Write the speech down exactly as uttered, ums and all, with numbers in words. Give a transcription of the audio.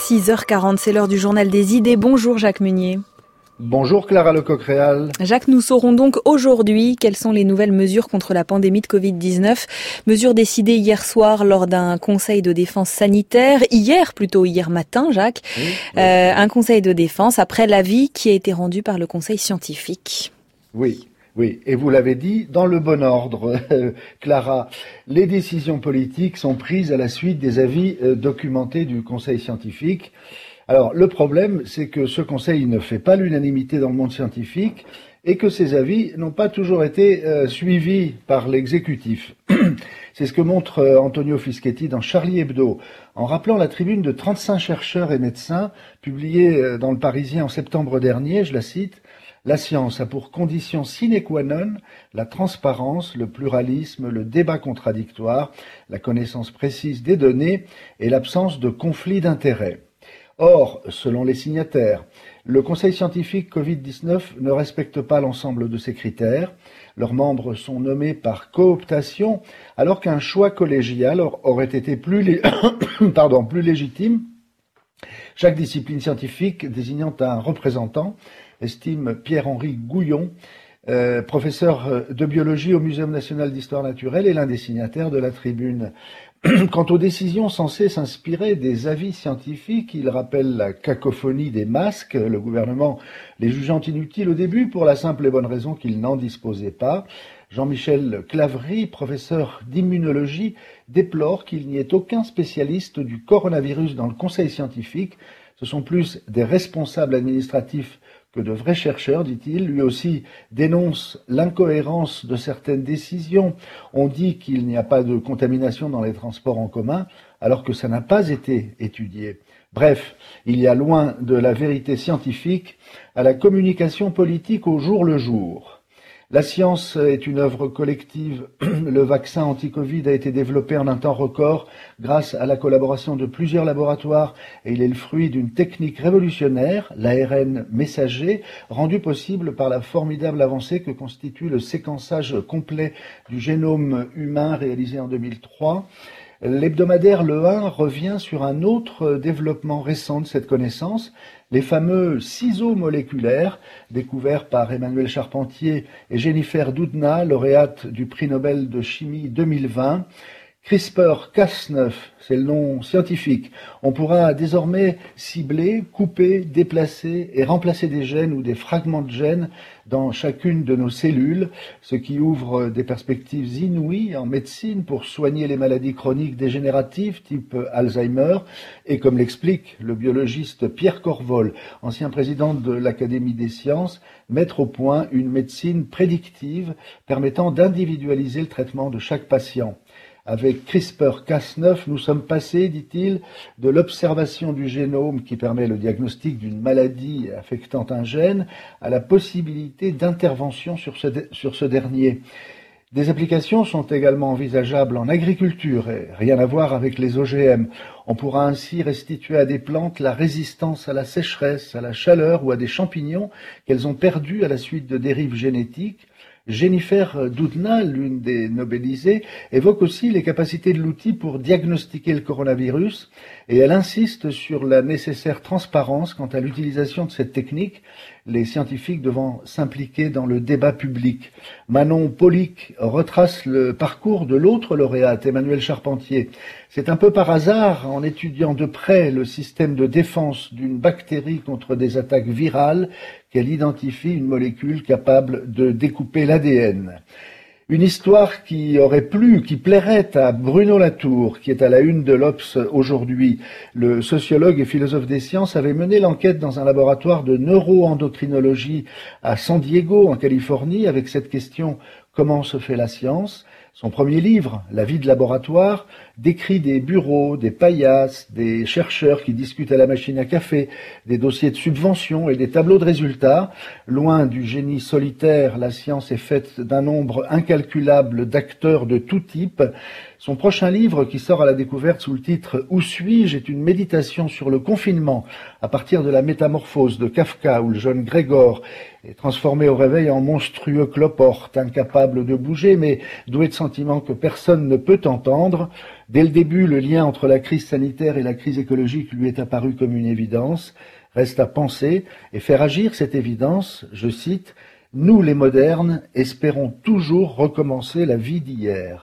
six heures quarante, c'est l'heure du journal des idées. Bonjour Jacques Meunier. Bonjour Clara Lecoq-Réal. Jacques, nous saurons donc aujourd'hui quelles sont les nouvelles mesures contre la pandémie de covid dix-neuf. Mesures décidées hier soir lors d'un conseil de défense sanitaire. Hier, plutôt hier matin, Jacques. Oui, oui. Euh, un conseil de défense après l'avis qui a été rendu par le conseil scientifique. Oui. Oui, et vous l'avez dit, dans le bon ordre, Clara, les décisions politiques sont prises à la suite des avis euh, documentés du Conseil scientifique. Alors, le problème, c'est que ce Conseil ne fait pas l'unanimité dans le monde scientifique et que ces avis n'ont pas toujours été euh, suivis par l'exécutif. C'est ce que montre euh, Antonio Fischetti dans Charlie Hebdo, en rappelant la tribune de trente-cinq chercheurs et médecins publiée euh, dans Le Parisien en septembre dernier, je la cite. La science a pour condition sine qua non la transparence, le pluralisme, le débat contradictoire, la connaissance précise des données et l'absence de conflit d'intérêts. Or, selon les signataires, le Conseil scientifique covid dix-neuf ne respecte pas l'ensemble de ces critères. Leurs membres sont nommés par cooptation, alors qu'un choix collégial aurait été plus, lé... Pardon, plus légitime, chaque discipline scientifique désignant un représentant, estime Pierre-Henri Gouillon, euh, professeur de biologie au Muséum national d'histoire naturelle et l'un des signataires de la tribune. Quant aux décisions censées s'inspirer des avis scientifiques, il rappelle la cacophonie des masques, le gouvernement les jugeant inutiles au début pour la simple et bonne raison qu'il n'en disposait pas. Jean-Michel Claverie, professeur d'immunologie, déplore qu'il n'y ait aucun spécialiste du coronavirus dans le conseil scientifique. Ce sont plus des responsables administratifs que de vrais chercheurs, dit-il. Lui aussi dénonce l'incohérence de certaines décisions. On dit qu'il n'y a pas de contamination dans les transports en commun, alors que ça n'a pas été étudié. Bref, il y a loin de la vérité scientifique à la communication politique au jour le jour. La science est une œuvre collective. Le vaccin anti-Covid a été développé en un temps record grâce à la collaboration de plusieurs laboratoires et il est le fruit d'une technique révolutionnaire, l'A R N messager, rendue possible par la formidable avancée que constitue le séquençage complet du génome humain réalisé en deux mille trois. L'hebdomadaire Le un revient sur un autre développement récent de cette connaissance, les fameux ciseaux moléculaires découverts par Emmanuel Charpentier et Jennifer Doudna, lauréate du prix Nobel de chimie deux mille vingt. CRISPR Cas neuf, c'est le nom scientifique. On pourra désormais cibler, couper, déplacer et remplacer des gènes ou des fragments de gènes dans chacune de nos cellules, ce qui ouvre des perspectives inouïes en médecine pour soigner les maladies chroniques dégénératives type Alzheimer. Et comme l'explique le biologiste Pierre Corvol, ancien président de l'Académie des sciences, mettre au point une médecine prédictive permettant d'individualiser le traitement de chaque patient. Avec CRISPR Cas neuf, nous sommes passés, dit-il, de l'observation du génome qui permet le diagnostic d'une maladie affectant un gène à la possibilité d'intervention sur ce, sur ce dernier. Des applications sont également envisageables en agriculture et rien à voir avec les O G M. On pourra ainsi restituer à des plantes la résistance à la sécheresse, à la chaleur ou à des champignons qu'elles ont perdues à la suite de dérives génétiques. Jennifer Doudna, l'une des Nobelisées, évoque aussi les capacités de l'outil pour diagnostiquer le coronavirus et elle insiste sur la nécessaire transparence quant à l'utilisation de cette technique, les scientifiques devant s'impliquer dans le débat public. Manon Polic retrace le parcours de l'autre lauréate, Emmanuel Charpentier. C'est un peu par hasard, en étudiant de près le système de défense d'une bactérie contre des attaques virales, qu'elle identifie une molécule capable de découper l'A D N. Une histoire qui aurait plu, qui plairait à Bruno Latour, qui est à la une de l'Obs aujourd'hui. Le sociologue et philosophe des sciences avait mené l'enquête dans un laboratoire de neuroendocrinologie à San Diego, en Californie, avec cette question « Comment se fait la science ?» Son premier livre, La vie de laboratoire, décrit des bureaux, des paillasses, des chercheurs qui discutent à la machine à café, des dossiers de subvention et des tableaux de résultats. Loin du génie solitaire, la science est faite d'un nombre incalculable d'acteurs de tout type. Son prochain livre, qui sort à la découverte sous le titre « Où suis-je ?», est une méditation sur le confinement, à partir de la métamorphose de Kafka, où le jeune Grégor est transformé au réveil en monstrueux cloporte, incapable de bouger, mais doué de sentiments que personne ne peut entendre. Dès le début, le lien entre la crise sanitaire et la crise écologique lui est apparu comme une évidence. Reste à penser et faire agir cette évidence, je cite, « Nous les modernes espérons toujours recommencer la vie d'hier ».